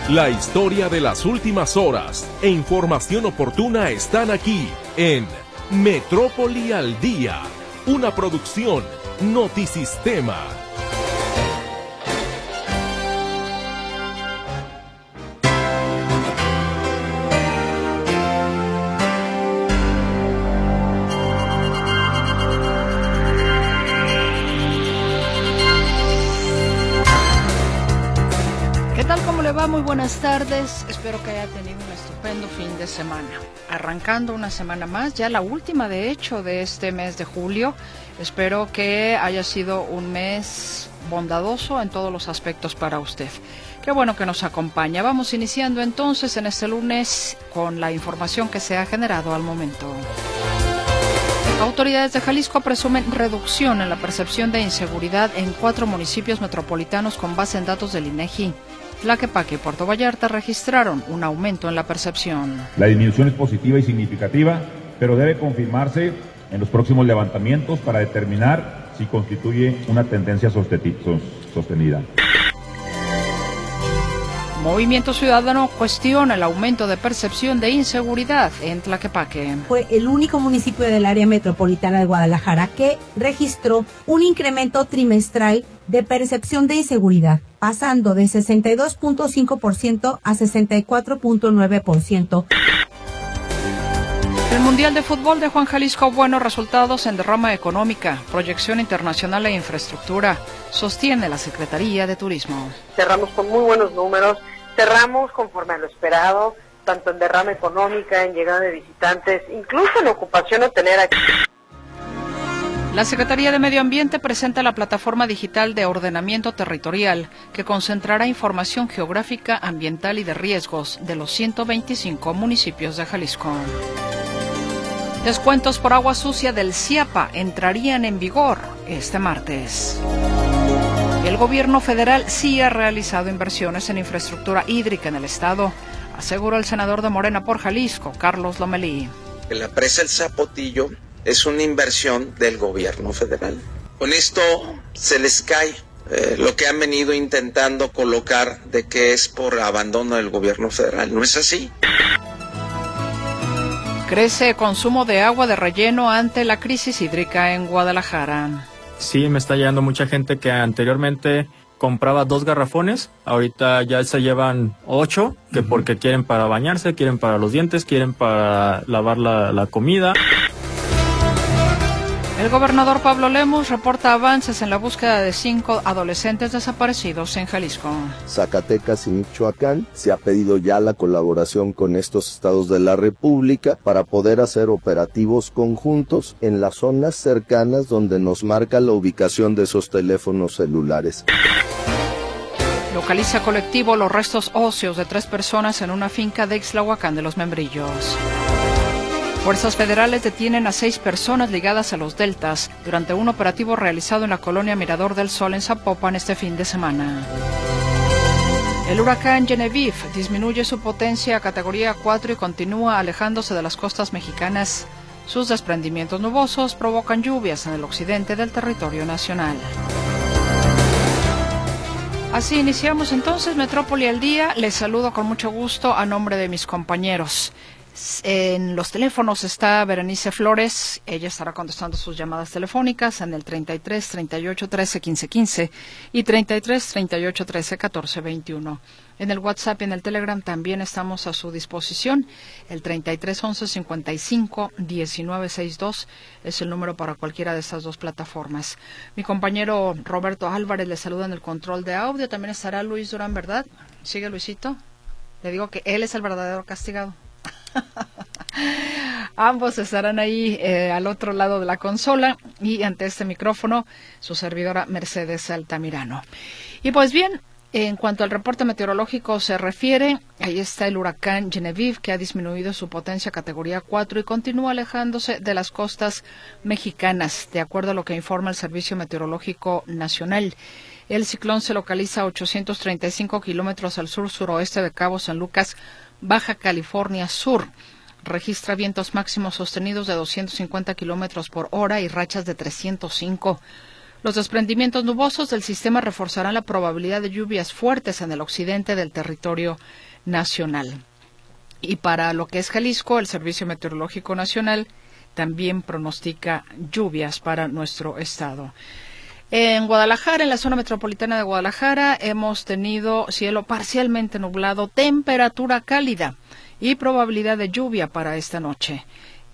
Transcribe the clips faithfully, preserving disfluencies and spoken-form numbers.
La historia de las últimas horas e información oportuna están aquí en Metrópoli al Día, una producción Notisistema. Muy buenas tardes, espero que haya tenido un estupendo fin de semana. Arrancando una semana más, ya la última de hecho de este mes de julio. Espero que haya sido un mes bondadoso en todos los aspectos para usted. Qué bueno que nos acompaña. Vamos iniciando entonces en este lunes con la información que se ha generado al momento. Autoridades de Jalisco presumen reducción en la percepción de inseguridad en cuatro municipios metropolitanos con base en datos del INEGI. Tlaquepaque y Puerto Vallarta registraron un aumento en la percepción. La disminución es positiva y significativa, pero debe confirmarse en los próximos levantamientos para determinar si constituye una tendencia sostenida. Movimiento Ciudadano cuestiona el aumento de percepción de inseguridad en Tlaquepaque. Fue el único municipio del área metropolitana de Guadalajara que registró un incremento trimestral de percepción de inseguridad, pasando de sesenta y dos punto cinco por ciento a sesenta y cuatro punto nueve por ciento. El Mundial de Fútbol de Juan Jalisco, buenos resultados en derrama económica, proyección internacional e infraestructura, sostiene la Secretaría de Turismo. Cerramos con muy buenos números, cerramos conforme a lo esperado, tanto en derrama económica, en llegada de visitantes, incluso en ocupación hotelera. La Secretaría de Medio Ambiente presenta la plataforma digital de ordenamiento territorial que concentrará información geográfica, ambiental y de riesgos de los ciento veinticinco municipios de Jalisco. Descuentos por agua sucia del CIAPA entrarían en vigor este martes. El gobierno federal sí ha realizado inversiones en infraestructura hídrica en el estado, aseguró el senador de Morena por Jalisco, Carlos Lomelí. La presa El Zapotillo es una inversión del gobierno federal. Con esto se les cae eh, lo que han venido intentando colocar de que es por abandono del gobierno federal. No es así. Crece consumo de agua de relleno ante la crisis hídrica en Guadalajara. Sí, me está llegando mucha gente que anteriormente compraba dos garrafones, ahorita ya se llevan ocho, que uh-huh. porque quieren para bañarse, quieren para los dientes, quieren para lavar la, la comida. El gobernador Pablo Lemus reporta avances en la búsqueda de cinco adolescentes desaparecidos en Jalisco. Zacatecas y Michoacán se ha pedido ya la colaboración con estos estados de la República para poder hacer operativos conjuntos en las zonas cercanas donde nos marca la ubicación de esos teléfonos celulares. Localiza colectivo los restos óseos de tres personas en una finca de Ixtlahuacán de los Membrillos. Fuerzas federales detienen a seis personas ligadas a los deltas durante un operativo realizado en la colonia Mirador del Sol en Zapopan este fin de semana. El huracán Genevieve disminuye su potencia a categoría cuatro y continúa alejándose de las costas mexicanas. Sus desprendimientos nubosos provocan lluvias en el occidente del territorio nacional. Así iniciamos entonces Metrópoli al Día. Les saludo con mucho gusto a nombre de mis compañeros. En los teléfonos está Berenice Flores, ella estará contestando sus llamadas telefónicas en el treinta y tres, treinta y ocho, trece, quince, quince y treinta y tres, treinta y ocho, trece, catorce, veintiuno. En el WhatsApp y en el Telegram también estamos a su disposición. El treinta y tres, once, cincuenta y cinco, diecinueve, sesenta y dos es el número para cualquiera de estas dos plataformas. Mi compañero Roberto Álvarez le saluda en el control de audio. También estará Luis Durán, ¿verdad? ¿Sigue Luisito? Le digo que él es el verdadero castigado. Ambos estarán ahí eh, al otro lado de la consola y ante este micrófono su servidora Mercedes Altamirano. Y pues bien, en cuanto al reporte meteorológico se refiere, ahí está el huracán Genevieve, que ha disminuido su potencia a categoría cuatro y continúa alejándose de las costas mexicanas, de acuerdo a lo que informa el Servicio Meteorológico Nacional. El ciclón se localiza a ochocientos treinta y cinco kilómetros al sur-suroeste de Cabo San Lucas, Baja California Sur. Registra vientos máximos sostenidos de doscientos cincuenta kilómetros por hora y rachas de trescientos cinco. Los desprendimientos nubosos del sistema reforzarán la probabilidad de lluvias fuertes en el occidente del territorio nacional. Y para lo que es Jalisco, el Servicio Meteorológico Nacional también pronostica lluvias para nuestro estado. En Guadalajara, en la zona metropolitana de Guadalajara, hemos tenido cielo parcialmente nublado, temperatura cálida y probabilidad de lluvia para esta noche,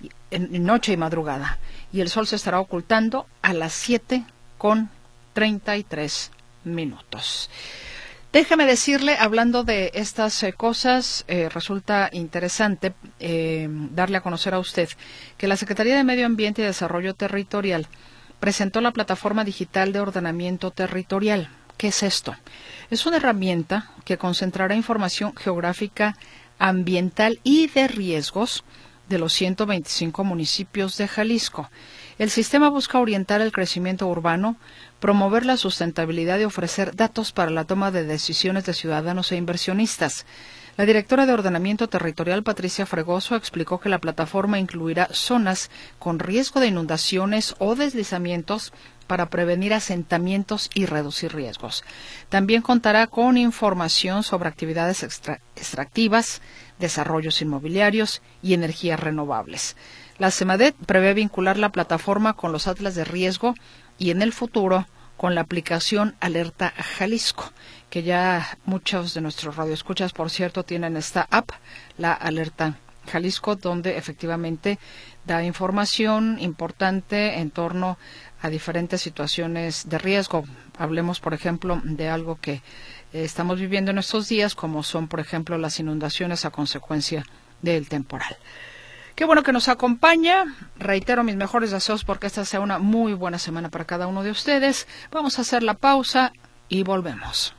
en noche y madrugada. Y el sol se estará ocultando a las siete con treinta y tres minutos. Déjame decirle, hablando de estas eh, cosas, eh, resulta interesante eh, darle a conocer a usted que la Secretaría de Medio Ambiente y Desarrollo Territorial presentó la Plataforma Digital de Ordenamiento Territorial. ¿Qué es esto? Es una herramienta que concentrará información geográfica, ambiental y de riesgos de los ciento veinticinco municipios de Jalisco. El sistema busca orientar el crecimiento urbano, promover la sustentabilidad y ofrecer datos para la toma de decisiones de ciudadanos e inversionistas. La directora de Ordenamiento Territorial, Patricia Fregoso, explicó que la plataforma incluirá zonas con riesgo de inundaciones o deslizamientos para prevenir asentamientos y reducir riesgos. También contará con información sobre actividades extra- extractivas, desarrollos inmobiliarios y energías renovables. La SEMADET prevé vincular la plataforma con los atlas de riesgo y en el futuro con la aplicación Alerta Jalisco, que ya muchos de nuestros radioescuchas, por cierto, tienen esta app, la Alerta Jalisco, donde efectivamente da información importante en torno a diferentes situaciones de riesgo. Hablemos, por ejemplo, de algo que eh, estamos viviendo en estos días, como son, por ejemplo, las inundaciones a consecuencia del temporal. Qué bueno que nos acompaña. Reitero mis mejores deseos porque esta sea una muy buena semana para cada uno de ustedes. Vamos a hacer la pausa y volvemos.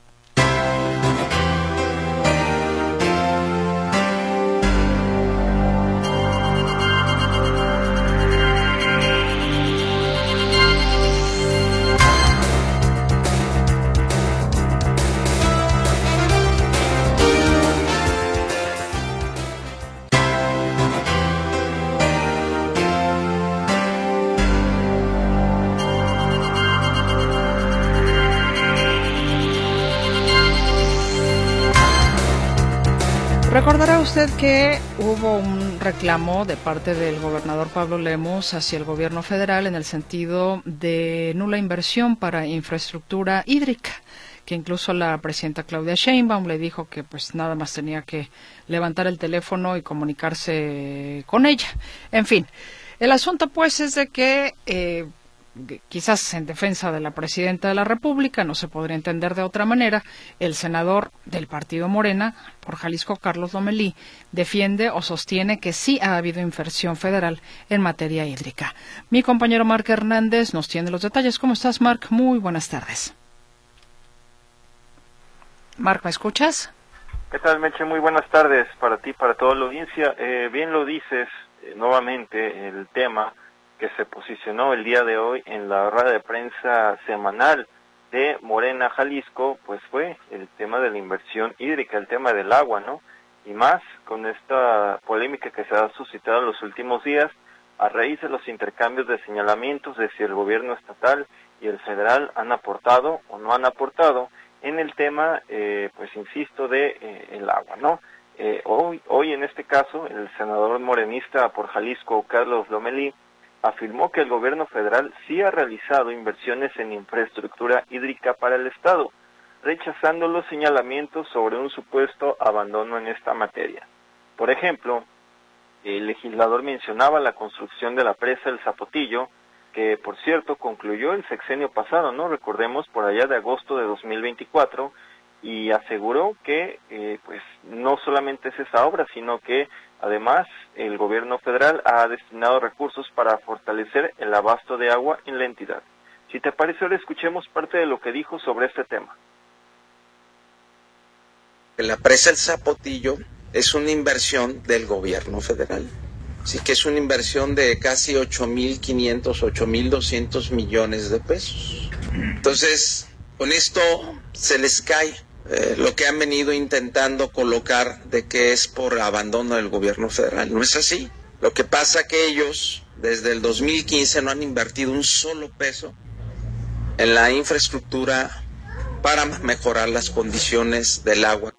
Recordará usted que hubo un reclamo de parte del gobernador Pablo Lemus hacia el gobierno federal en el sentido de nula inversión para infraestructura hídrica, que incluso la presidenta Claudia Sheinbaum le dijo que pues nada más tenía que levantar el teléfono y comunicarse con ella. En fin, el asunto pues es de que eh, quizás en defensa de la presidenta de la República, no se podría entender de otra manera, el senador del partido Morena por Jalisco, Carlos Lomelí, defiende o sostiene que sí ha habido inversión federal en materia hídrica. Mi compañero Marc Hernández nos tiene los detalles. ¿Cómo estás, Marc? Muy buenas tardes. Marc, ¿me escuchas? ¿Qué tal, Meche? Muy buenas tardes para ti, para toda la audiencia. Eh, bien lo dices, eh, nuevamente el tema que se posicionó el día de hoy en la rueda de prensa semanal de Morena Jalisco, pues fue el tema de la inversión hídrica, el tema del agua, ¿no? Y más con esta polémica que se ha suscitado en los últimos días a raíz de los intercambios de señalamientos de si el gobierno estatal y el federal han aportado o no han aportado en el tema, eh, pues insisto, de eh, el agua, ¿no? Eh, hoy, hoy en este caso, el senador morenista por Jalisco, Carlos Lomelí, afirmó que el gobierno federal sí ha realizado inversiones en infraestructura hídrica para el Estado, rechazando los señalamientos sobre un supuesto abandono en esta materia. Por ejemplo, el legislador mencionaba la construcción de la presa El Zapotillo, que por cierto concluyó el sexenio pasado, ¿no? Recordemos, por allá de agosto de dos mil veinticuatro, y aseguró que eh, pues no solamente es esa obra, sino que además el gobierno federal ha destinado recursos para fortalecer el abasto de agua en la entidad. Si te parece, ahora escuchemos parte de lo que dijo sobre este tema. La presa El Zapotillo es una inversión del gobierno federal. Así que es una inversión de casi ocho mil quinientos, ocho mil doscientos millones de pesos. Entonces, con esto se les cae eh, lo que han venido intentando colocar de que es por abandono del gobierno federal. No es así. Lo que pasa que ellos, desde el dos mil quince, no han invertido un solo peso en la infraestructura para mejorar las condiciones del agua.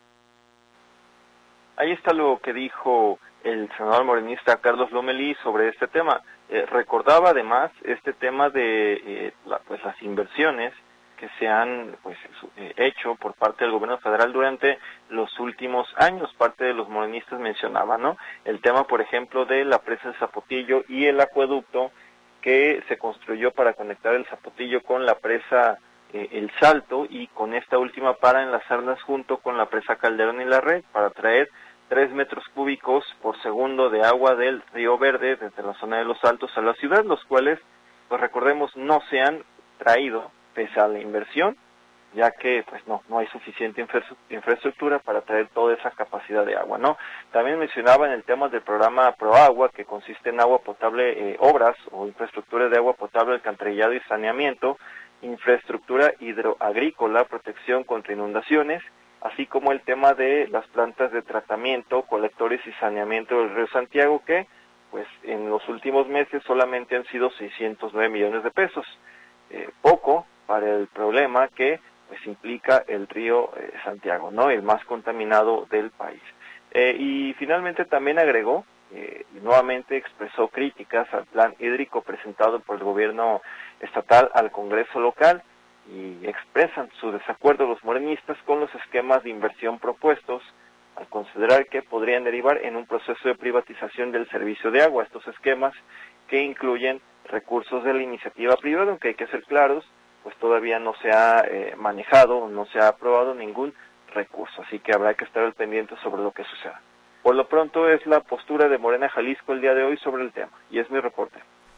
Ahí está lo que dijo el senador morenista Carlos Lomelí sobre este tema. Eh, recordaba además este tema de eh, la, pues las inversiones que se han pues eh, hecho por parte del gobierno federal durante los últimos años. Parte de los morenistas mencionaba, ¿no? El tema, por ejemplo, de la presa de Zapotillo y el acueducto que se construyó para conectar el Zapotillo con la presa eh, El Salto, y con esta última para enlazarlas junto con la presa Calderón y la Red para traer tres metros cúbicos por segundo de agua del Río Verde desde la zona de Los Altos a la ciudad, los cuales, pues recordemos, no se han traído pese a la inversión, ya que pues no no hay suficiente infraestructura para traer toda esa capacidad de agua, ¿no? También mencionaba en el tema del programa ProAgua, que consiste en agua potable, eh, obras o infraestructura de agua potable, alcantarillado y saneamiento, infraestructura hidroagrícola, protección contra inundaciones, así como el tema de las plantas de tratamiento, colectores y saneamiento del río Santiago, que pues en los últimos meses solamente han sido seiscientos nueve millones de pesos. Eh, poco para el problema que pues implica el río eh, Santiago, ¿no? El más contaminado del país. Eh, y finalmente también agregó, eh, y nuevamente expresó críticas al plan hídrico presentado por el gobierno estatal al Congreso local, y expresan su desacuerdo los morenistas con los esquemas de inversión propuestos, al considerar que podrían derivar en un proceso de privatización del servicio de agua. Estos esquemas que incluyen recursos de la iniciativa privada, aunque hay que ser claros, pues todavía no se ha eh, manejado, no se ha aprobado ningún recurso, así que habrá que estar al pendiente sobre lo que suceda. Por lo pronto es la postura de Morena Jalisco el día de hoy sobre el tema, y es mi reporte.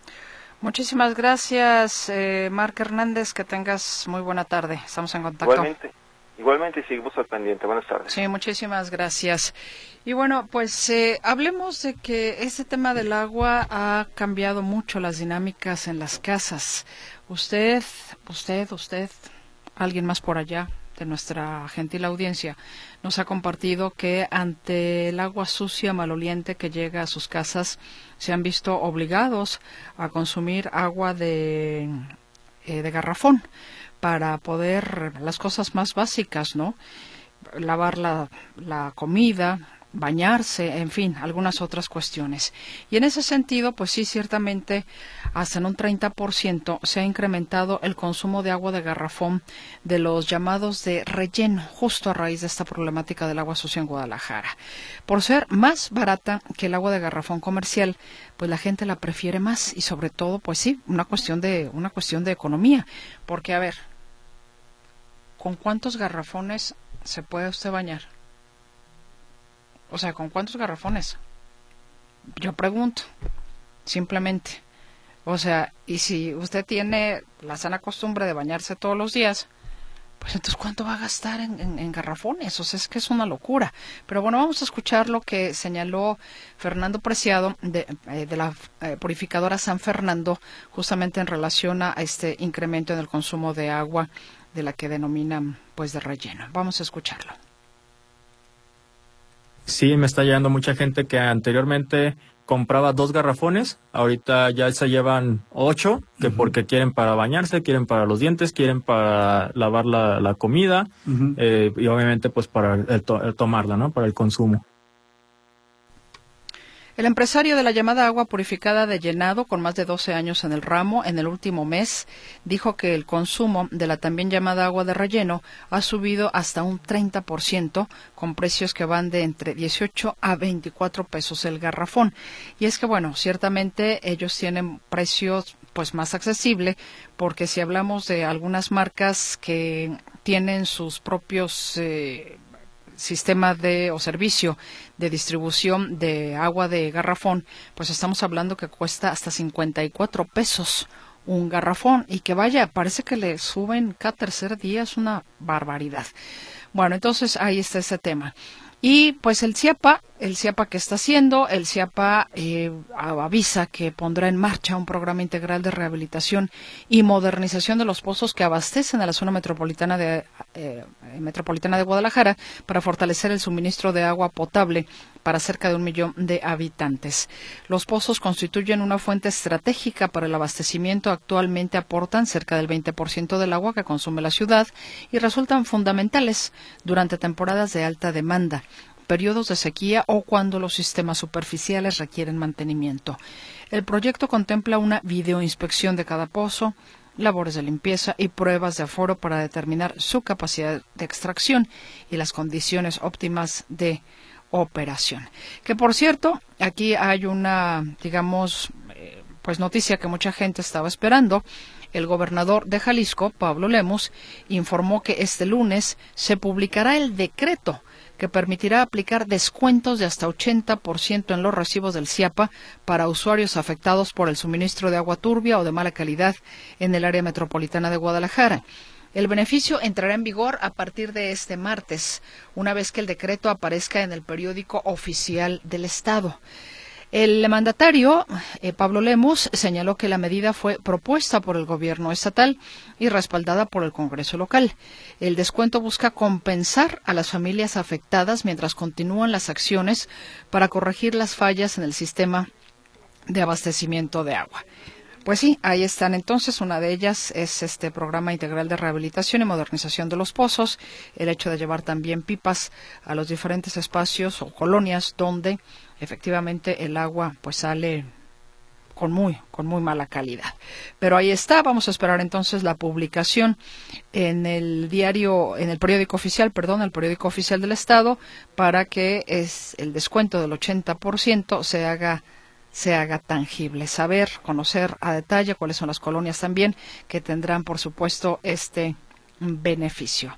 Muchísimas gracias, eh, Marc Hernández, que tengas muy buena tarde, estamos en contacto. Igualmente, igualmente seguimos al pendiente, buenas tardes. Sí, muchísimas gracias. Y bueno, pues eh, hablemos de que este tema del agua ha cambiado mucho las dinámicas en las casas. Usted, usted, usted, alguien más por allá de nuestra gentil audiencia, nos ha compartido que ante el agua sucia, maloliente que llega a sus casas, se han visto obligados a consumir agua de, eh, de garrafón para poder las cosas más básicas, ¿no? Lavar la, la comida, bañarse, en fin, algunas otras cuestiones. Y en ese sentido, pues sí, ciertamente, hasta en un treinta por ciento se ha incrementado el consumo de agua de garrafón de los llamados de relleno, justo a raíz de esta problemática del agua sucia en Guadalajara. Por ser más barata que el agua de garrafón comercial, pues la gente la prefiere más, y sobre todo, pues sí, una cuestión de, una cuestión de economía. Porque, a ver, ¿con cuántos garrafones se puede usted bañar? O sea, ¿con cuántos garrafones? Yo pregunto, simplemente. O sea, y si usted tiene la sana costumbre de bañarse todos los días, pues entonces ¿cuánto va a gastar en, en, en garrafones? O sea, es que es una locura. Pero bueno, vamos a escuchar lo que señaló Fernando Preciado de, eh, de la eh, purificadora San Fernando, justamente en relación a este incremento en el consumo de agua de la que denominan pues de relleno. Vamos a escucharlo. Sí, me está llegando mucha gente que anteriormente compraba dos garrafones, ahorita ya se llevan ocho, que uh-huh. porque quieren para bañarse, quieren para los dientes, quieren para lavar la, la comida, uh-huh. eh, y obviamente pues para el to- el tomarla, ¿no? Para el consumo. El empresario de la llamada agua purificada de llenado, con más de doce años en el ramo, en el último mes, dijo que el consumo de la también llamada agua de relleno ha subido hasta un treinta por ciento, con precios que van de entre dieciocho a veinticuatro pesos el garrafón. Y es que, bueno, ciertamente ellos tienen precios pues más accesibles, porque si hablamos de algunas marcas que tienen sus propios eh, sistema de o servicio de distribución de agua de garrafón, pues estamos hablando que cuesta hasta cincuenta y cuatro pesos un garrafón, y que vaya, parece que le suben cada tercer día, es una barbaridad. Bueno, entonces ahí está ese tema. Y pues el CIAPA, el CIAPA que está haciendo, el CIAPA eh, avisa que pondrá en marcha un programa integral de rehabilitación y modernización de los pozos que abastecen a la zona metropolitana de eh, metropolitana de Guadalajara para fortalecer el suministro de agua potable para cerca de un millón de habitantes. Los pozos constituyen una fuente estratégica para el abastecimiento. Actualmente aportan cerca del veinte por ciento del agua que consume la ciudad y resultan fundamentales durante temporadas de alta demanda, periodos de sequía o cuando los sistemas superficiales requieren mantenimiento. El proyecto contempla una videoinspección de cada pozo, labores de limpieza y pruebas de aforo para determinar su capacidad de extracción y las condiciones óptimas de operación. Que por cierto, aquí hay una, digamos, eh, pues noticia que mucha gente estaba esperando. El gobernador de Jalisco, Pablo Lemus, informó que este lunes se publicará el decreto que permitirá aplicar descuentos de hasta ochenta por ciento en los recibos del CIAPA para usuarios afectados por el suministro de agua turbia o de mala calidad en el área metropolitana de Guadalajara. El beneficio entrará en vigor a partir de este martes, una vez que el decreto aparezca en el periódico oficial del Estado. El mandatario, eh, Pablo Lemus, señaló que la medida fue propuesta por el gobierno estatal y respaldada por el Congreso local. El descuento busca compensar a las familias afectadas mientras continúan las acciones para corregir las fallas en el sistema de abastecimiento de agua. Pues sí, ahí están entonces. Una de ellas es este programa integral de rehabilitación y modernización de los pozos, el hecho de llevar también pipas a los diferentes espacios o colonias donde efectivamente el agua pues sale con muy con muy mala calidad. Pero ahí está. Vamos a esperar entonces la publicación en el diario, en el periódico oficial, perdón, el periódico oficial del Estado, para que es el descuento del ochenta por ciento se haga se haga tangible, saber, conocer a detalle cuáles son las colonias también que tendrán, por supuesto, este beneficio.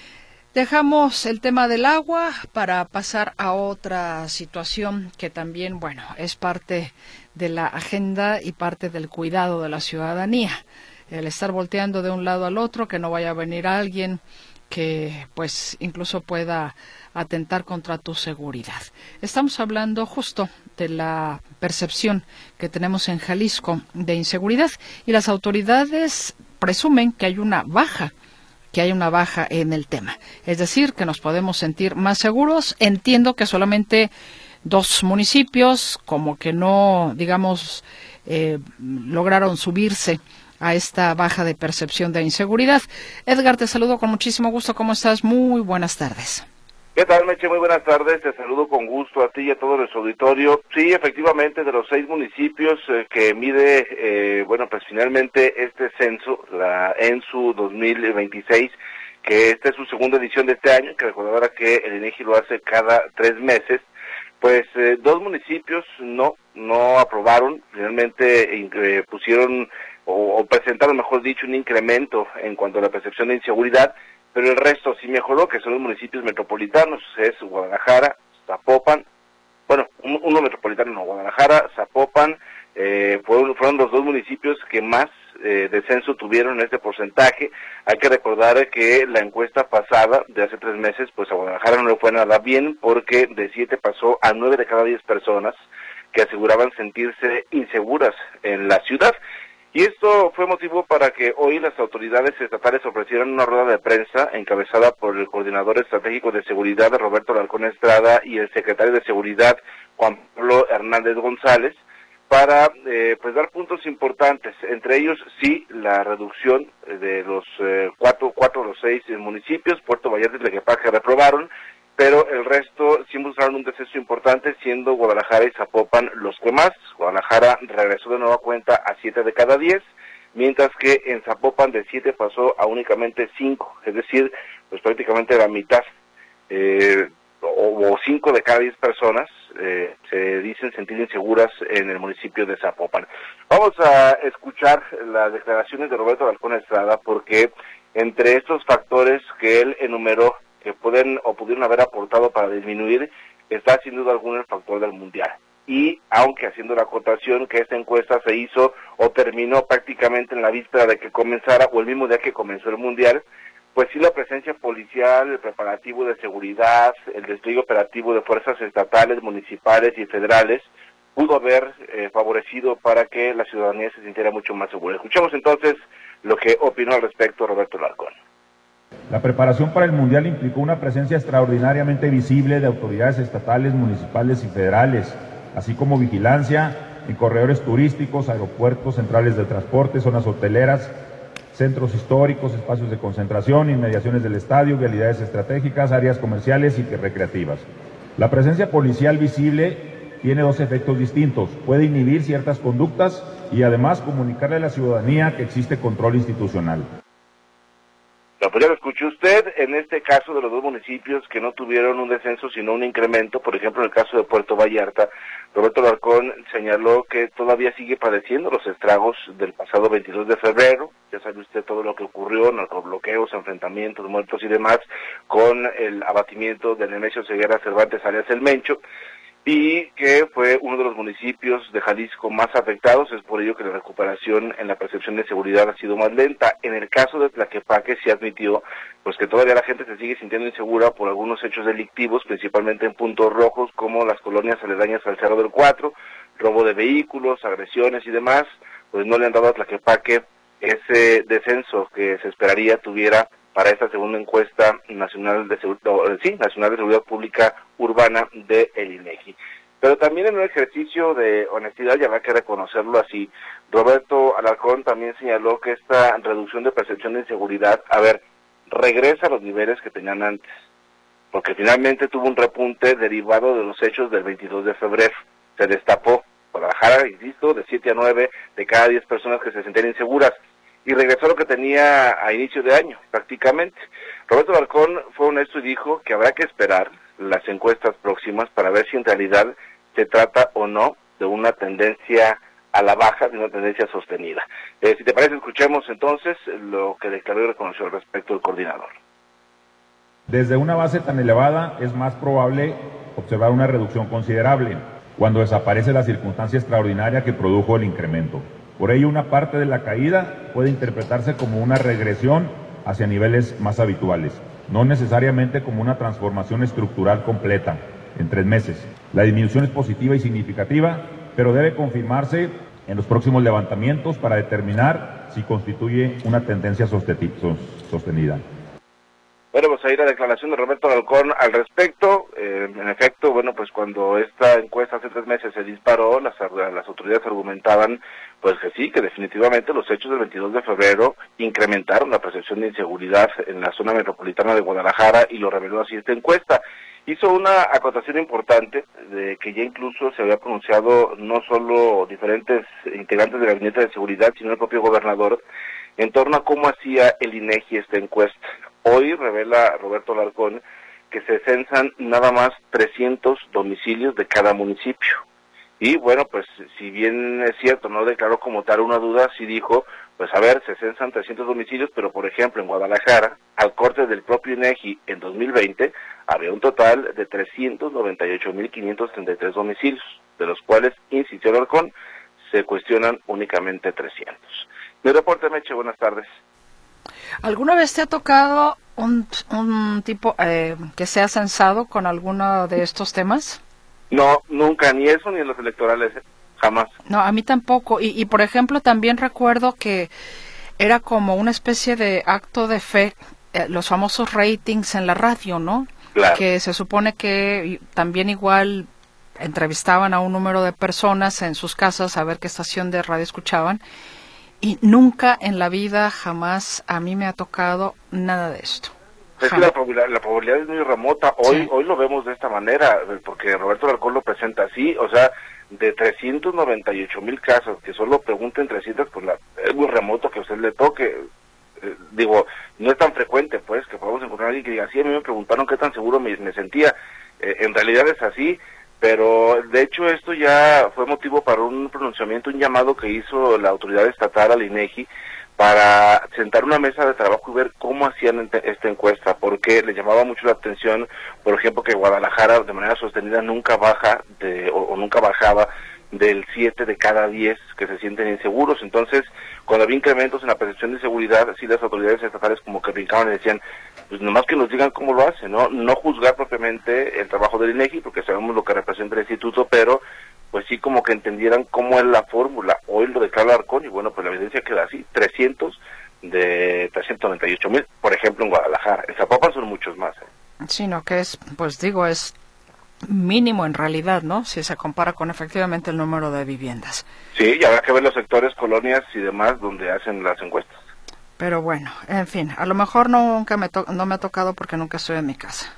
Dejamos el tema del agua para pasar a otra situación que también, bueno, es parte de la agenda y parte del cuidado de la ciudadanía. El estar volteando de un lado al otro, que no vaya a venir alguien que pues incluso pueda atentar contra tu seguridad. Estamos hablando justo de la percepción que tenemos en Jalisco de inseguridad y las autoridades presumen que hay una baja, que hay una baja en el tema. Es decir, que nos podemos sentir más seguros. Entiendo que solamente dos municipios como que no, digamos, eh, lograron subirse a esta baja de percepción de inseguridad. Edgar, te saludo con muchísimo gusto. ¿Cómo estás? Muy buenas tardes. ¿Qué tal, Meche? Muy buenas tardes. Te saludo con gusto a ti y a todo nuestro auditorio. Sí, efectivamente, de los seis municipios eh, que mide, eh, bueno, pues finalmente este censo, la ENSU dos mil veintiséis, que esta es su segunda edición de este año, que recordar que el INEGI lo hace cada tres meses, pues eh, dos municipios no, no aprobaron, finalmente eh, pusieron o, o presentaron, mejor dicho, un incremento en cuanto a la percepción de inseguridad, pero el resto sí mejoró, que son los municipios metropolitanos, es Guadalajara, Zapopan, bueno, uno metropolitano, no, Guadalajara, Zapopan, eh, fueron, fueron los dos municipios que más eh, descenso tuvieron en este porcentaje. Hay que recordar que la encuesta pasada, de hace tres meses, pues a Guadalajara no le fue nada bien, porque de siete pasó a nueve de cada diez personas que aseguraban sentirse inseguras en la ciudad. Y esto fue motivo para que hoy las autoridades estatales ofrecieran una rueda de prensa encabezada por el coordinador estratégico de seguridad, Roberto Alarcón Estrada, y el secretario de seguridad, Juan Pablo Hernández González, para eh, pues dar puntos importantes, entre ellos sí la reducción de los eh, cuatro, cuatro de los seis municipios, Puerto Vallarta y Tlaquepaque, que reprobaron, pero el resto sí mostraron un descenso importante, siendo Guadalajara y Zapopan los que más. Guadalajara regresó de nueva cuenta a siete de cada diez, mientras que en Zapopan de siete pasó a únicamente cinco, es decir, pues prácticamente la mitad, eh, o cinco de cada diez personas eh, se dicen sentir inseguras en el municipio de Zapopan. Vamos a escuchar las declaraciones de Roberto Alarcón Estrada, porque entre estos factores que él enumeró, que pueden o pudieron haber aportado para disminuir, está sin duda alguna el factor del mundial. Y aunque haciendo la acotación que esta encuesta se hizo o terminó prácticamente en la víspera de que comenzara o el mismo día que comenzó el mundial, pues sí la presencia policial, el preparativo de seguridad, el despliegue operativo de fuerzas estatales, municipales y federales pudo haber eh, favorecido para que la ciudadanía se sintiera mucho más segura. Escuchemos entonces lo que opinó al respecto Roberto Alarcón. La preparación para el Mundial implicó una presencia extraordinariamente visible de autoridades estatales, municipales y federales, así como vigilancia en corredores turísticos, aeropuertos, centrales de transporte, zonas hoteleras, centros históricos, espacios de concentración, inmediaciones del estadio, vialidades estratégicas, áreas comerciales y recreativas. La presencia policial visible tiene dos efectos distintos. Puede inhibir ciertas conductas y además comunicarle a la ciudadanía que existe control institucional. Pues ya lo escuchó usted, en este caso de los dos municipios que no tuvieron un descenso sino un incremento, por ejemplo en el caso de Puerto Vallarta, Roberto Alarcón señaló que todavía sigue padeciendo los estragos del pasado veintidós de febrero, ya sabe usted todo lo que ocurrió, narcobloqueos, enfrentamientos, muertos y demás, con el abatimiento de Nemesio Ceguera Cervantes alias El Mencho, y que fue uno de los municipios de Jalisco más afectados, es por ello que la recuperación en la percepción de seguridad ha sido más lenta. En el caso de Tlaquepaque se admitió pues que todavía la gente se sigue sintiendo insegura por algunos hechos delictivos, principalmente en puntos rojos como las colonias aledañas al Cerro del Cuatro, robo de vehículos, agresiones y demás, pues no le han dado a Tlaquepaque ese descenso que se esperaría tuviera para esta segunda encuesta nacional de seguridad, sí, nacional de seguridad pública urbana de el INEGI. Pero también en un ejercicio de honestidad, y habrá que reconocerlo así, Roberto Alarcón también señaló que esta reducción de percepción de inseguridad, a ver, regresa a los niveles que tenían antes, porque finalmente tuvo un repunte derivado de los hechos del veintidós de febrero. Se destapó Guadalajara, insisto, de siete a nueve de cada diez personas que se sentían inseguras, y regresó a lo que tenía a inicio de año, prácticamente. Roberto Alarcón fue honesto y dijo que habrá que esperar las encuestas próximas para ver si en realidad se trata o no de una tendencia a la baja, de una tendencia sostenida. Eh, si te parece, escuchemos entonces lo que declaró y reconoció al respecto el coordinador. Desde una base tan elevada es más probable observar una reducción considerable cuando desaparece la circunstancia extraordinaria que produjo el incremento. Por ello, una parte de la caída puede interpretarse como una regresión hacia niveles más habituales, no necesariamente como una transformación estructural completa en tres meses. La disminución es positiva y significativa, pero debe confirmarse en los próximos levantamientos para determinar si constituye una tendencia sostenida. Bueno, pues ahí la declaración de Roberto Alarcón al respecto. Eh, en efecto, bueno, pues cuando esta encuesta hace tres meses se disparó, las, las autoridades argumentaban pues que sí, que definitivamente los hechos del veintidós de febrero incrementaron la percepción de inseguridad en la zona metropolitana de Guadalajara, y lo reveló así esta encuesta. Hizo una acotación importante de que ya incluso se había pronunciado no solo diferentes integrantes del Gabinete de Seguridad, sino el propio gobernador, en torno a cómo hacía el INEGI esta encuesta. Hoy revela Roberto Alarcón que se censan nada más trescientos domicilios de cada municipio. Y bueno, pues si bien es cierto, no declaró como tal una duda, sí dijo, pues a ver, se censan trescientos domicilios, pero por ejemplo en Guadalajara, al corte del propio INEGI en dos mil veinte, había un total de trescientos noventa y ocho mil quinientos treinta y tres domicilios, de los cuales, insistió Alarcón, se cuestionan únicamente trescientos. Mi reporte, Meche, buenas tardes. ¿Alguna vez te ha tocado un, un tipo eh, que sea censado con alguno de estos temas? No, nunca, ni eso ni en los electorales, ¿eh? Jamás. No, a mí tampoco. Y, y por ejemplo, también recuerdo que era como una especie de acto de fe, eh, los famosos ratings en la radio, ¿no? Claro. Que se supone que también igual entrevistaban a un número de personas en sus casas a ver qué estación de radio escuchaban. Y nunca en la vida, jamás, a mí me ha tocado nada de esto. Es que la probabilidad, la probabilidad es muy remota. Hoy sí. Hoy lo vemos de esta manera, porque Roberto Alarcón lo presenta así, o sea, de trescientos noventa y ocho mil casos, que solo pregunten trescientos, pues la, es muy remoto que a usted le toque. Eh, digo, no es tan frecuente, pues, que podamos encontrar a alguien que diga, sí, a mí me preguntaron qué tan seguro me, me sentía. Eh, en realidad es así. Pero de hecho esto ya fue motivo para un pronunciamiento, un llamado que hizo la autoridad estatal al INEGI para sentar una mesa de trabajo y ver cómo hacían esta encuesta, porque le llamaba mucho la atención, por ejemplo, que Guadalajara de manera sostenida nunca baja de, o, o nunca bajaba del siete de cada diez que se sienten inseguros. Entonces, cuando había incrementos en la percepción de seguridad, sí las autoridades estatales como que brincaban y decían, pues nomás que nos digan cómo lo hacen, ¿no? No juzgar propiamente el trabajo del INEGI, porque sabemos lo que representa el instituto, pero pues sí como que entendieran cómo es la fórmula. Hoy lo declara Alarcón y bueno, pues la evidencia queda así, trescientos de trescientos noventa y ocho mil, por ejemplo en Guadalajara. En Zapopan son muchos más. ¿eh? Sino que es, pues digo, es mínimo en realidad, ¿no? Si se compara con efectivamente el número de viviendas. Sí, y habrá que ver los sectores, colonias y demás donde hacen las encuestas. Pero bueno, en fin, a lo mejor nunca me to- no me ha tocado porque nunca estoy en mi casa.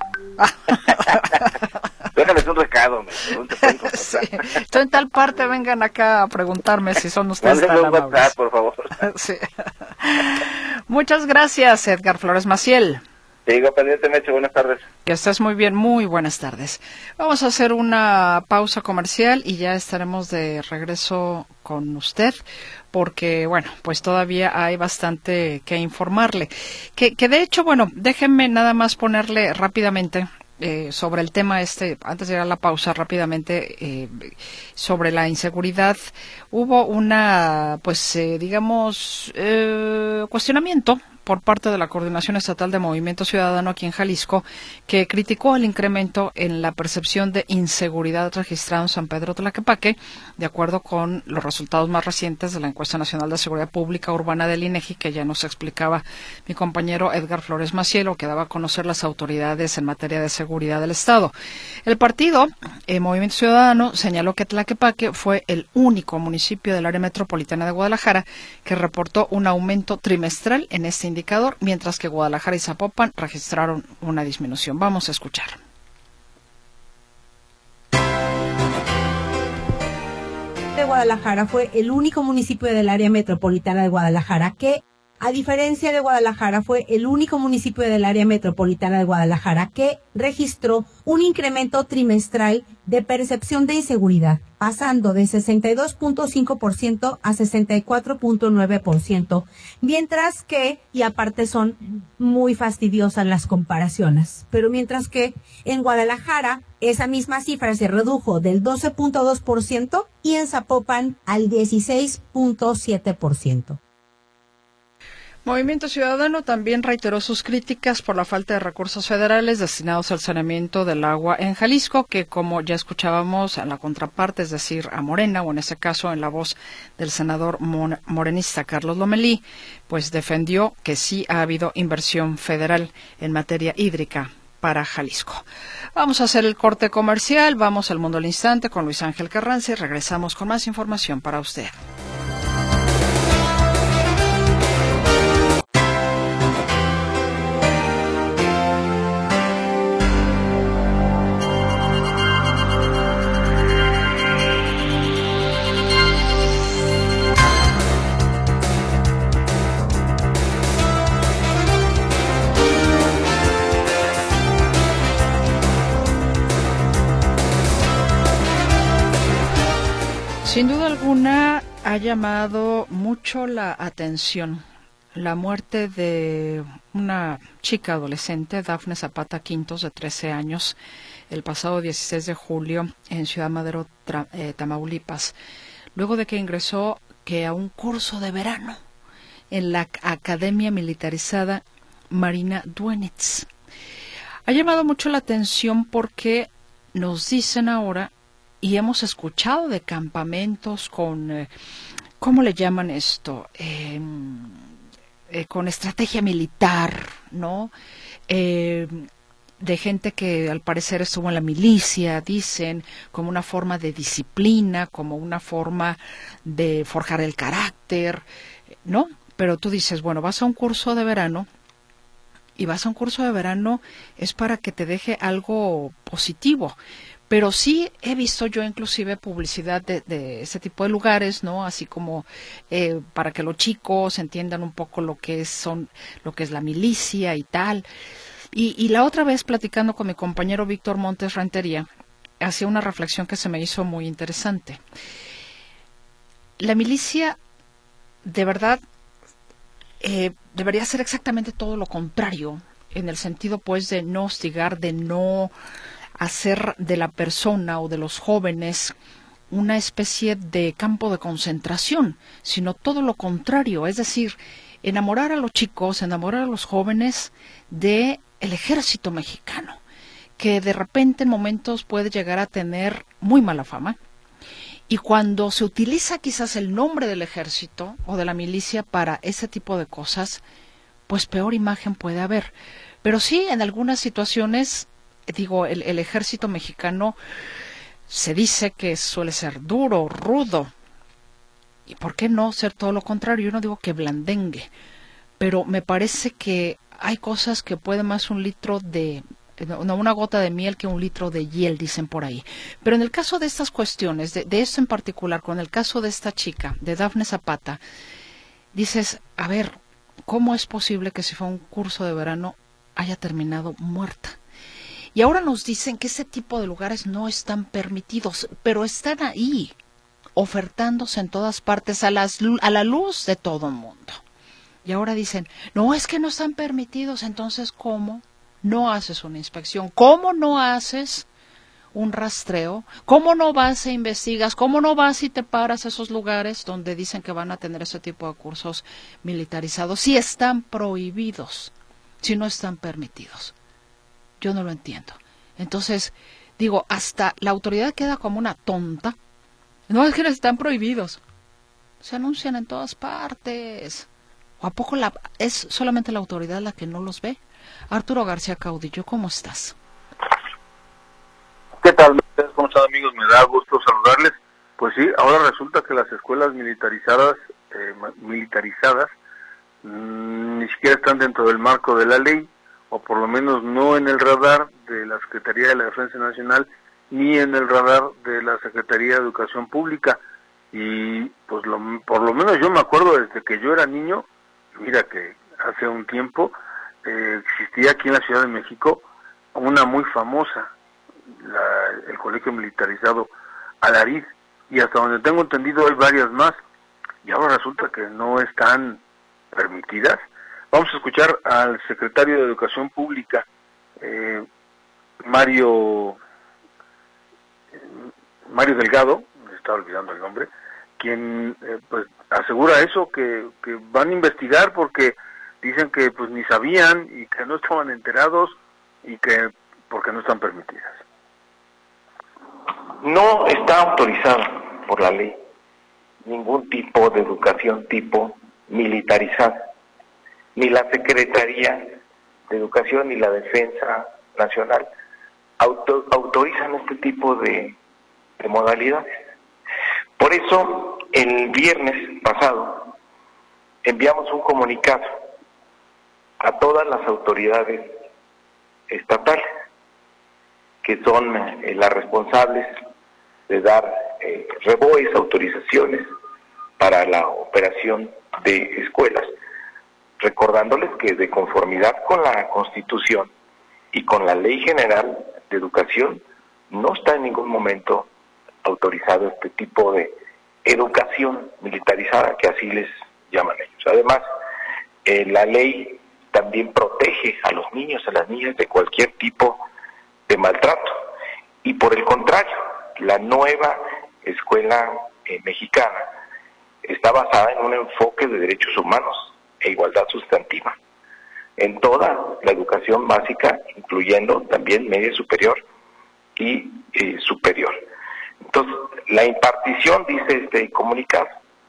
Déjales un recado, ¿dónde te pueden contactar? Sí, estoy en tal parte, vengan acá a preguntarme si son ustedes tan un amables. WhatsApp, por favor. Sí. Muchas gracias, Edgar Flores Maciel. Sigo pendiente, Meche, buenas tardes. Que estés muy bien, muy buenas tardes. Vamos a hacer una pausa comercial y ya estaremos de regreso con usted, porque, bueno, pues todavía hay bastante que informarle. Que, que de hecho, bueno, déjenme nada más ponerle rápidamente eh, sobre el tema este, antes de ir a la pausa, rápidamente, eh, sobre la inseguridad. Hubo una, pues, eh, digamos, eh, cuestionamiento por parte de la Coordinación Estatal de Movimiento Ciudadano aquí en Jalisco, que criticó el incremento en la percepción de inseguridad registrada en San Pedro Tlaquepaque, de acuerdo con los resultados más recientes de la Encuesta Nacional de Seguridad Pública Urbana del INEGI, que ya nos explicaba mi compañero Edgar Flores Maciel, que daba a conocer las autoridades en materia de seguridad del Estado. El partido, eh, Movimiento Ciudadano, señaló que Tlaquepaque fue el único municipio del área metropolitana de Guadalajara que reportó un aumento trimestral en este indicador, mientras que Guadalajara y Zapopan registraron una disminución. Vamos a escuchar. De Guadalajara fue el único municipio del área metropolitana de Guadalajara que, a diferencia de Guadalajara, fue el único municipio del área metropolitana de Guadalajara que registró un incremento trimestral de percepción de inseguridad, pasando de sesenta y dos punto cinco por ciento a sesenta y cuatro punto nueve por ciento, mientras que, y aparte son muy fastidiosas las comparaciones, pero mientras que en Guadalajara esa misma cifra se redujo del doce punto dos por ciento y en Zapopan al dieciséis punto siete por ciento. Movimiento Ciudadano también reiteró sus críticas por la falta de recursos federales destinados al saneamiento del agua en Jalisco, que como ya escuchábamos en la contraparte, es decir, a Morena, o en ese caso en la voz del senador morenista Carlos Lomelí, pues defendió que sí ha habido inversión federal en materia hídrica para Jalisco. Vamos a hacer el corte comercial, vamos al Mundo al Instante con Luis Ángel Carranza y regresamos con más información para usted. Sin duda alguna ha llamado mucho la atención la muerte de una chica adolescente, Dafne Zapata Quintos, de trece años, el pasado dieciséis de julio en Ciudad Madero, eh, Tamaulipas, luego de que ingresó que a un curso de verano en la Academia Militarizada Marina Duenitz. Ha llamado mucho la atención porque nos dicen ahora, y hemos escuchado de campamentos con, eh, ¿cómo le llaman esto? Eh, eh, con estrategia militar, ¿no? Eh, de gente que al parecer estuvo en la milicia, dicen, como una forma de disciplina, como una forma de forjar el carácter, ¿no? Pero tú dices, bueno, vas a un curso de verano, y vas a un curso de verano es para que te deje algo positivo. Pero sí he visto yo inclusive publicidad de, de ese tipo de lugares, ¿no? Así como eh, para que los chicos entiendan un poco lo que es, son, lo que es la milicia y tal. Y, y la otra vez, platicando con mi compañero Víctor Montes Rentería, hacía una reflexión que se me hizo muy interesante. La milicia, de verdad, eh, debería ser exactamente todo lo contrario, en el sentido, pues, de no hostigar, de no hacer de la persona o de los jóvenes una especie de campo de concentración, sino todo lo contrario, es decir, enamorar a los chicos, enamorar a los jóvenes de el ejército mexicano, que de repente en momentos puede llegar a tener muy mala fama Y cuando se utiliza quizás el nombre del ejército o de la milicia para ese tipo de cosas, pues peor imagen puede haber. Pero sí, en algunas situaciones, digo, el, el ejército mexicano se dice que suele ser duro, rudo. ¿Y por qué no ser todo lo contrario? Yo no digo que blandengue, pero me parece que hay cosas que puede más un litro de... No, una gota de miel que un litro de hiel, dicen por ahí. Pero en el caso de estas cuestiones, de, de esto en particular, con el caso de esta chica, de Dafne Zapata, dices, a ver, ¿cómo es posible que si fue un curso de verano haya terminado muerta? Y ahora nos dicen que ese tipo de lugares no están permitidos, pero están ahí, ofertándose en todas partes a, las, a la luz de todo el mundo. Y ahora dicen, no, es que no están permitidos, entonces ¿cómo no haces una inspección? ¿Cómo no haces un rastreo? ¿Cómo no vas e investigas? ¿Cómo no vas y te paras a esos lugares donde dicen que van a tener ese tipo de cursos militarizados? Si están prohibidos, si no están permitidos. Yo no lo entiendo. Entonces, digo, hasta la autoridad queda como una tonta. No, es que están prohibidos. Se anuncian en todas partes. ¿O a poco la, es solamente la autoridad la que no los ve? Arturo García Caudillo, ¿cómo estás? ¿Qué tal? ¿Cómo están, amigos? Me da gusto saludarles. Pues sí, ahora resulta que las escuelas militarizadas, eh, militarizadas, mmm, ni siquiera están dentro del marco de la ley, o por lo menos no en el radar de la Secretaría de la Defensa Nacional, ni en el radar de la Secretaría de Educación Pública. Y pues lo, por lo menos yo me acuerdo desde que yo era niño, mira que hace un tiempo, Eh, existía aquí en la Ciudad de México una muy famosa, la, el Colegio Militarizado Alariz, y hasta donde tengo entendido hay varias más, y ahora resulta que no están permitidas. Vamos a escuchar al secretario de Educación Pública, eh, Mario Mario Delgado, me estaba olvidando el nombre, quien eh, pues asegura eso, que, que van a investigar porque dicen que pues ni sabían y que no estaban enterados y que porque no están permitidas. No está autorizado por la ley ningún tipo de educación tipo militarizada. Ni la Secretaría de Educación ni la Defensa Nacional auto, autorizan este tipo de, de modalidades. Por eso, el viernes pasado enviamos un comunicado a todas las autoridades estatales, que son eh, las responsables de dar eh, reboes, autorizaciones para la operación de escuelas, recordándoles que de conformidad con la Constitución y con la Ley General de Educación, no está en ningún momento autorizado este tipo de educación militarizada, que así les llaman ellos. Además, eh, la ley también protege a los niños, a las niñas de cualquier tipo de maltrato. Y por el contrario, la nueva escuela eh, mexicana está basada en un enfoque de derechos humanos e igualdad sustantiva en toda la educación básica, incluyendo también media superior y eh, superior. Entonces, la impartición, dice este comunicado,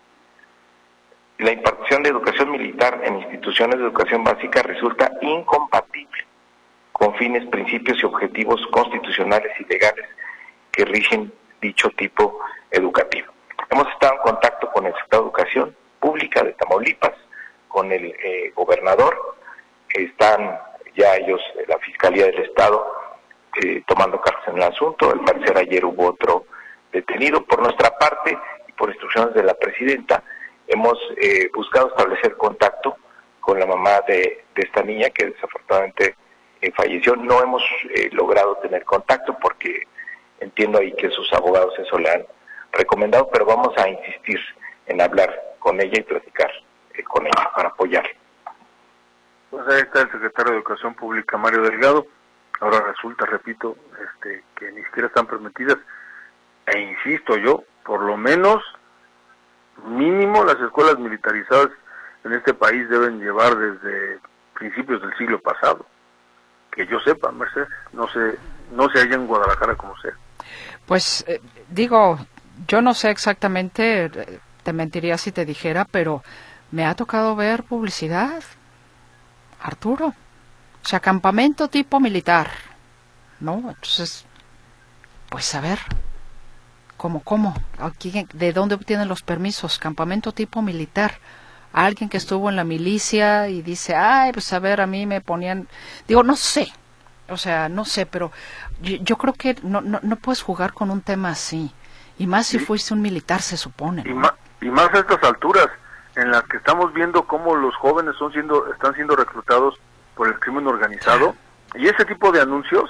la impartición de educación militar en instituciones de educación básica resulta incompatible con fines, principios y objetivos constitucionales y legales que rigen dicho tipo educativo. Hemos estado en contacto con el secretario de Educación Pública de Tamaulipas, con el eh, gobernador, están ya ellos, la Fiscalía del Estado, eh, tomando cartas en el asunto. Al parecer ayer hubo otro detenido. Por nuestra parte, y por instrucciones de la presidenta, hemos eh, buscado establecer contacto con la mamá de, de esta niña que desafortunadamente eh, falleció. No hemos eh, logrado tener contacto porque entiendo ahí que sus abogados eso le han recomendado, pero vamos a insistir en hablar con ella y platicar eh, con ella para apoyarla. Pues ahí está el secretario de Educación Pública, Mario Delgado. Ahora resulta, repito, este, que ni siquiera están permitidas. E insisto yo, por lo menos, mínimo, las escuelas militarizadas en este país deben llevar desde principios del siglo pasado. Que yo sepa, Mercedes, no sé, no sé allá en Guadalajara como sea. Pues, eh, digo, yo no sé exactamente, te mentiría si te dijera, pero me ha tocado ver publicidad, Arturo. O sea, campamento tipo militar, ¿no? Entonces, pues a ver, ¿cómo, cómo? Aquí, ¿de dónde obtienen los permisos? Campamento tipo militar. Alguien que estuvo en la milicia y dice, ay, pues a ver, a mí me ponían... Digo, no sé, o sea, no sé, pero yo, yo creo que no, no, no puedes jugar con un tema así. Y más si sí. fuiste un militar, se supone, ¿no? Y, ma y más a estas alturas, en las que estamos viendo cómo los jóvenes son siendo, están siendo reclutados por el crimen organizado, y ese tipo de anuncios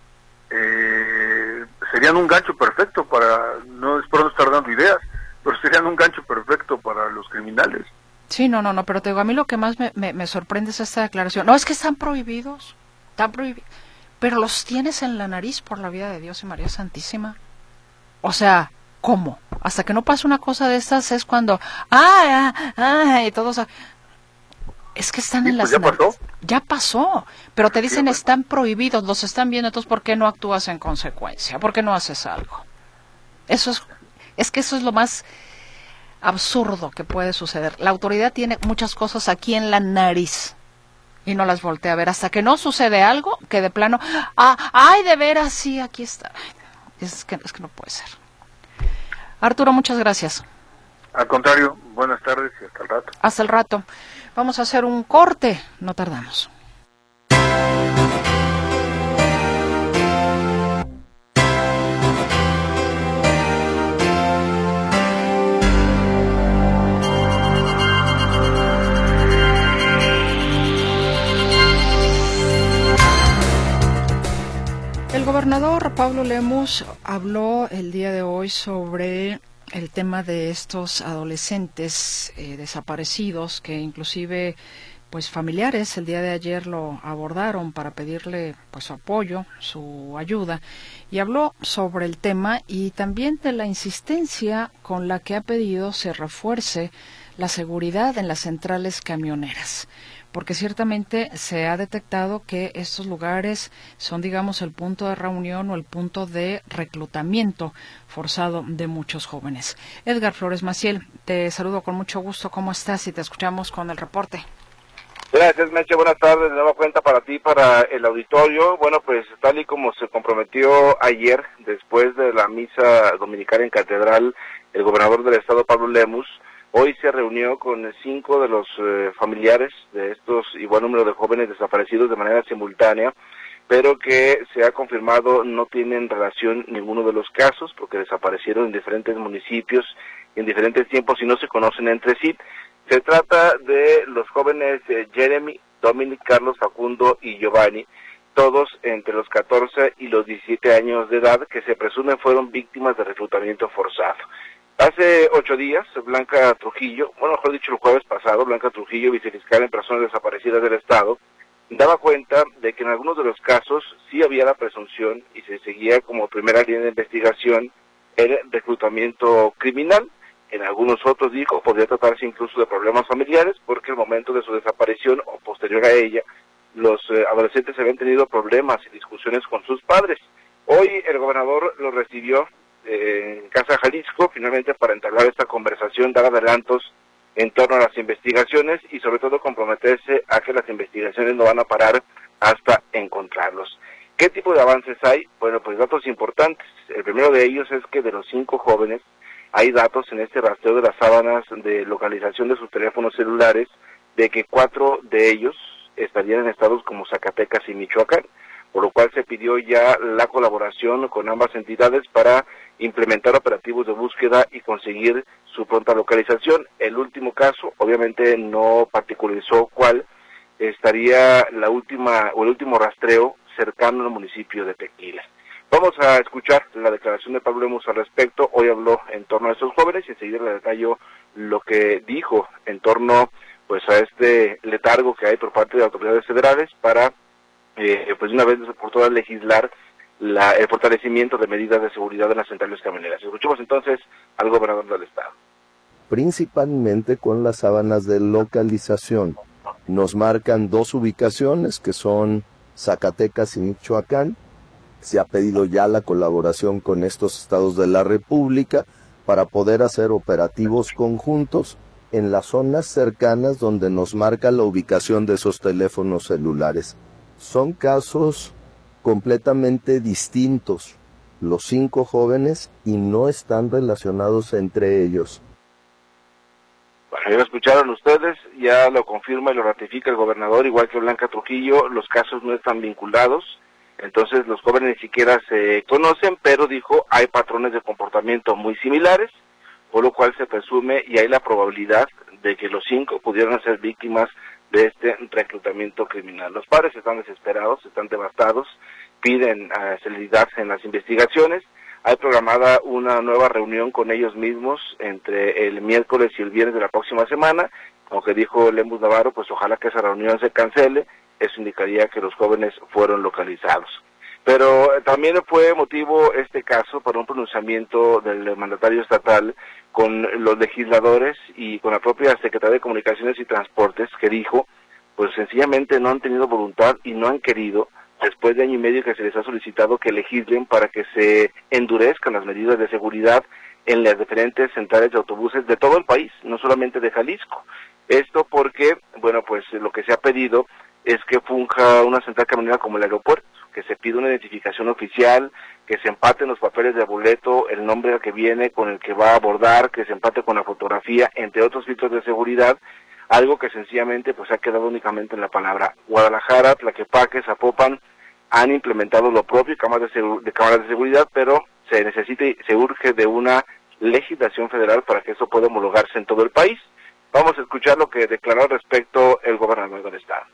eh, serían un gancho perfecto para, no espero no estar dando ideas, pero serían un gancho perfecto para los criminales. Sí, no, no, no, pero te digo, a mí lo que más me, me, me sorprende es esta declaración. No, es que están prohibidos, están prohibidos, pero los tienes en la nariz por la vida de Dios y María Santísima. O sea, ¿cómo? Hasta que no pasa una cosa de estas es cuando, ah, ah, ah, y todos, es que están sí, en las pues ya pasó. Ya pasó, pero te dicen están prohibidos, los están viendo, entonces ¿por qué no actúas en consecuencia? ¿Por qué no haces algo? Eso es, es que eso es lo más absurdo que puede suceder. La autoridad tiene muchas cosas aquí en la nariz y no las voltea a ver hasta que no sucede algo que de plano, ah, ay, de veras, sí, aquí está. Es que, es que no puede ser. Arturo, muchas gracias. Al contrario, buenas tardes y hasta el rato. Hasta el rato. Vamos a hacer un corte, no tardamos. El gobernador Pablo Lemus habló el día de hoy sobre el tema de estos adolescentes eh, desaparecidos que inclusive pues familiares el día de ayer lo abordaron para pedirle pues su apoyo, su ayuda, y habló sobre el tema y también de la insistencia con la que ha pedido se refuerce la seguridad en las centrales camioneras, porque ciertamente se ha detectado que estos lugares son, digamos, el punto de reunión o el punto de reclutamiento forzado de muchos jóvenes. Edgar Flores Maciel, te saludo con mucho gusto. ¿Cómo estás? Y te escuchamos con el reporte. Gracias, Meche. Buenas tardes. De nueva cuenta para ti, para el auditorio. Bueno, pues tal y como se comprometió ayer, después de la misa dominical en Catedral, el gobernador del estado, Pablo Lemus, hoy se reunió con cinco de los eh, familiares de estos igual número de jóvenes desaparecidos de manera simultánea, pero que se ha confirmado no tienen relación ninguno de los casos, porque desaparecieron en diferentes municipios, en diferentes tiempos y no se conocen entre sí. Se trata de los jóvenes eh, Jeremy, Dominic, Carlos, Facundo y Giovanni, todos entre los catorce y los diecisiete años de edad, que se presumen fueron víctimas de reclutamiento forzado. Hace ocho días, Blanca Trujillo, bueno, mejor dicho, el jueves pasado, Blanca Trujillo, vicefiscal en personas desaparecidas del Estado, daba cuenta de que en algunos de los casos sí había la presunción y se seguía como primera línea de investigación el reclutamiento criminal. En algunos otros, dijo, podría tratarse incluso de problemas familiares, porque al momento de su desaparición o posterior a ella, los eh, adolescentes habían tenido problemas y discusiones con sus padres. Hoy el gobernador los recibió en Casa Jalisco, finalmente para entablar esta conversación, dar adelantos en torno a las investigaciones y sobre todo comprometerse a que las investigaciones no van a parar hasta encontrarlos. ¿Qué tipo de avances hay? Bueno, pues datos importantes. El primero de ellos es que de los cinco jóvenes hay datos en este rastreo de las sábanas de localización de sus teléfonos celulares de que cuatro de ellos estarían en estados como Zacatecas y Michoacán, por lo cual se pidió ya la colaboración con ambas entidades para implementar operativos de búsqueda y conseguir su pronta localización. El último caso, obviamente no particularizó cuál, estaría la última o el último rastreo cercano al municipio de Tequila. Vamos a escuchar la declaración de Pablo Lemus al respecto. Hoy habló en torno a estos jóvenes y enseguida le detallo lo que dijo en torno pues a este letargo que hay por parte de autoridades federales para Eh, pues de una vez por todas legislar la, el fortalecimiento de medidas de seguridad en las centrales camioneras. Escuchemos entonces al gobernador del estado. Principalmente con las sábanas de localización. Nos marcan dos ubicaciones que son Zacatecas y Michoacán. Se ha pedido ya la colaboración con estos estados de la República para poder hacer operativos conjuntos en las zonas cercanas donde nos marca la ubicación de esos teléfonos celulares. Son casos completamente distintos, los cinco jóvenes, y no están relacionados entre ellos. Bueno, ya lo escucharon ustedes, ya lo confirma y lo ratifica el gobernador, igual que Blanca Trujillo, los casos no están vinculados, entonces los jóvenes ni siquiera se conocen, pero dijo, hay patrones de comportamiento muy similares, por lo cual se presume y hay la probabilidad de que los cinco pudieran ser víctimas de este reclutamiento criminal. Los padres están desesperados, están devastados, piden uh, celeridad en las investigaciones. Hay programada una nueva reunión con ellos mismos entre el miércoles y el viernes de la próxima semana. Aunque dijo Lemus Navarro, pues ojalá que esa reunión se cancele, eso indicaría que los jóvenes fueron localizados. Pero también fue motivo este caso para un pronunciamiento del mandatario estatal con los legisladores y con la propia Secretaría de Comunicaciones y Transportes, que dijo, pues sencillamente no han tenido voluntad y no han querido, después de año y medio que se les ha solicitado que legislen para que se endurezcan las medidas de seguridad en las diferentes centrales de autobuses de todo el país, no solamente de Jalisco. Esto porque, bueno, pues lo que se ha pedido es que funja una central camionera como el aeropuerto, que se pida una identificación oficial, que se empaten los papeles de boleto, el nombre al que viene, con el que va a abordar, que se empate con la fotografía, entre otros filtros de seguridad, algo que sencillamente pues ha quedado únicamente en la palabra. Guadalajara, Tlaquepaque, Zapopan han implementado lo propio, cámaras de, de cámaras de seguridad, pero se necesita y se urge de una legislación federal para que eso pueda homologarse en todo el país. Vamos a escuchar lo que declaró al respecto el gobernador del estado.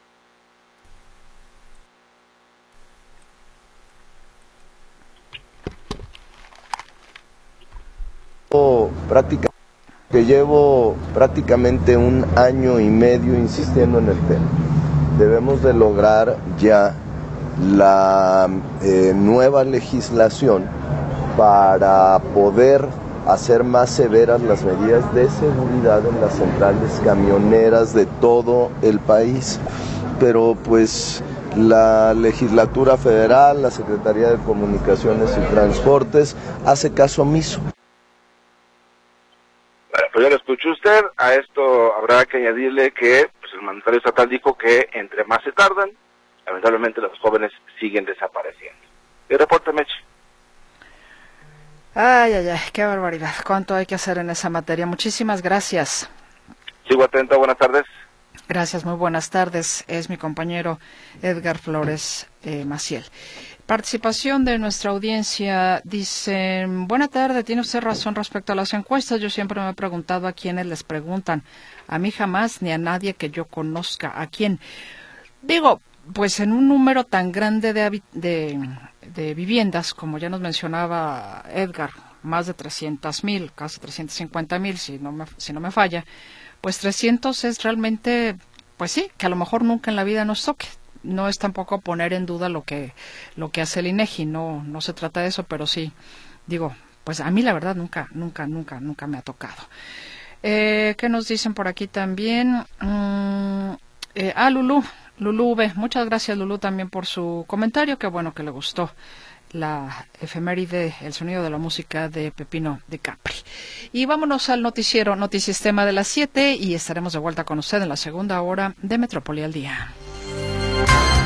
Práctica, que llevo prácticamente un año y medio insistiendo en el tema. Debemos de lograr ya la eh, nueva legislación para poder hacer más severas las medidas de seguridad en las centrales camioneras de todo el país. Pero pues la legislatura federal, la Secretaría de Comunicaciones y Transportes hace caso omiso. Pues ya lo escuchó usted, a esto habrá que añadirle que pues, el mandatario estatal dijo que entre más se tardan, lamentablemente los jóvenes siguen desapareciendo. Y reporte, Meche. Ay, ay, ay, qué barbaridad, cuánto hay que hacer en esa materia. Muchísimas gracias. Sigo atento, buenas tardes. Gracias, muy buenas tardes. Es mi compañero Edgar Flores eh, Maciel. Participación de nuestra audiencia. Dicen, buena tarde, tiene usted razón respecto a las encuestas. Yo siempre me he preguntado a quiénes les preguntan. A mí jamás, ni a nadie que yo conozca. ¿A quién? Digo, pues en un número tan grande de, de, de viviendas, como ya nos mencionaba Edgar, más de trescientos mil, casi trescientos cincuenta mil, si no me, si no me falla, pues trescientos es realmente, pues sí, que a lo mejor nunca en la vida nos toque. No es tampoco poner en duda lo que lo que hace el INEGI, no no se trata de eso, pero sí, digo, pues a mí la verdad nunca, nunca, nunca, nunca me ha tocado. Eh, ¿Qué nos dicen por aquí también? Mm, eh, ah, Lulú, Lulú V, muchas gracias Lulú también por su comentario, qué bueno que le gustó la efeméride, el sonido de la música de Pepino de Capri. Y vámonos al noticiero Notisistema de las siete y estaremos de vuelta con usted en la segunda hora de Metrópoli al Día.